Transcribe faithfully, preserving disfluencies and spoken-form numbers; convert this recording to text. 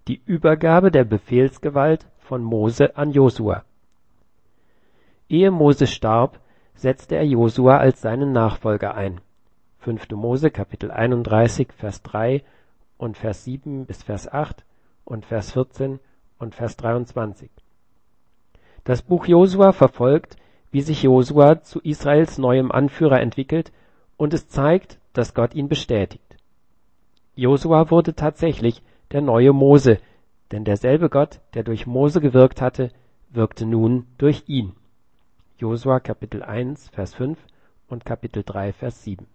Die Übergabe der Befehlsgewalt von Mose an Josua. Ehe Mose starb, setzte er Josua als seinen Nachfolger ein. fünfte Mose Kapitel einunddreißig, Vers drei und Vers sieben bis Vers acht und Vers vierzehn und Vers dreiundzwanzig. Das Buch Josua verfolgt, wie sich Josua zu Israels neuem Anführer entwickelt, und es zeigt, dass Gott ihn bestätigt. Josua wurde tatsächlich der neue Mose, denn derselbe Gott, der durch Mose gewirkt hatte, wirkte nun durch ihn. Josua Kapitel eins, Vers fünf und Kapitel drei, Vers sieben.